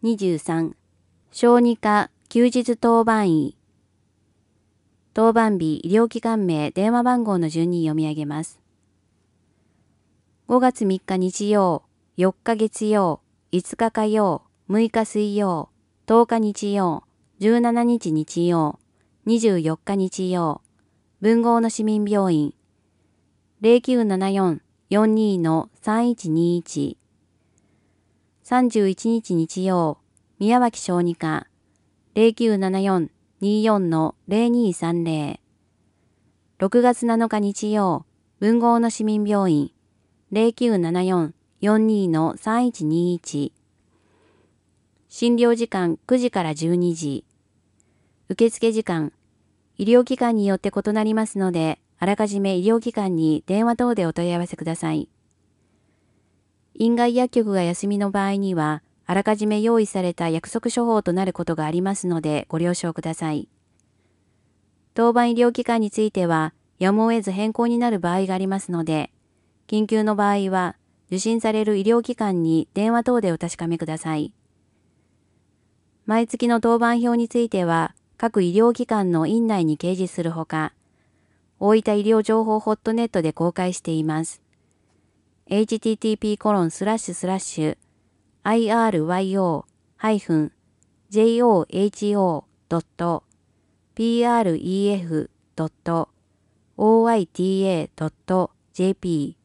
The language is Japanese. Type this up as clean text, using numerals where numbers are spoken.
23、小児科休日当番医。当番日、医療機関名、電話番号の順に読み上げます。5月3日日曜、4日月曜、5日火曜、6日水曜、10日日曜、17日日曜、24日日曜、文豪の市民病院、0974-42-3121、31日日曜、宮脇小児科、0974-24-0230、6月7日日曜、文豪の市民病院、0974-42-3121、診療時間9時から12時、受付時間、医療機関によって異なりますので、あらかじめ医療機関に電話等でお問い合わせください。院外薬局が休みの場合には、あらかじめ用意された約束処方となることがありますのでご了承ください。当番医療機関については、やむを得ず変更になる場合がありますので、緊急の場合は、受診される医療機関に電話等でお確かめください。毎月の当番表については、各医療機関の院内に掲示するほか、大分医療情報ホットネットで公開しています。http://iryo-joho.pref.oita.jp